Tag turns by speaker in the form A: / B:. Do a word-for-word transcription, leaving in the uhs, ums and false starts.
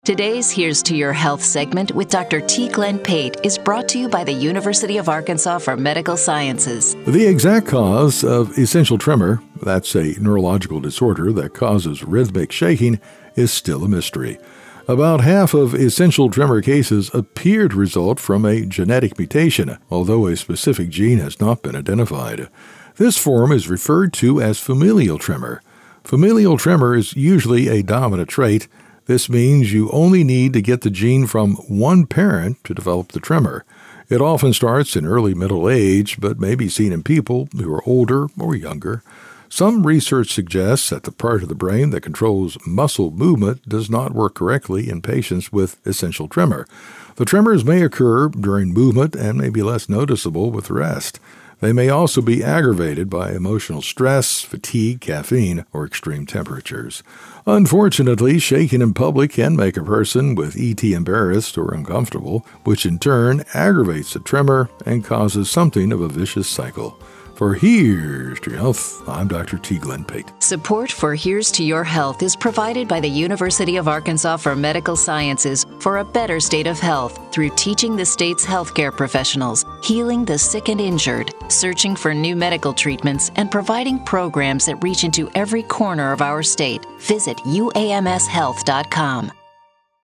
A: Today's Here's to Your Health segment with Doctor T. Glenn Pate is brought to you by the University of Arkansas for Medical Sciences.
B: The exact cause of essential tremor, that's a neurological disorder that causes rhythmic shaking, is still a mystery. About half of essential tremor cases appear to result from a genetic mutation, although a specific gene has not been identified. This form is referred to as familial tremor. Familial tremor is usually a dominant trait. This means you only need to get the gene from one parent to develop the tremor. It often starts in early middle age, but may be seen in people who are older or younger. Some research suggests that the part of the brain that controls muscle movement does not work correctly in patients with essential tremor. The tremors may occur during movement and may be less noticeable with rest. They may also be aggravated by emotional stress, fatigue, caffeine, or extreme temperatures. Unfortunately, shaking in public can make a person with E T embarrassed or uncomfortable, which in turn aggravates the tremor and causes something of a vicious cycle. For Here's to Your Health, I'm Doctor T. Glenn Pate.
A: Support for Here's to Your Health is provided by the University of Arkansas for Medical Sciences for a better state of health through teaching the state's healthcare professionals, healing the sick and injured, searching for new medical treatments, and providing programs that reach into every corner of our state. Visit U A M S health dot com.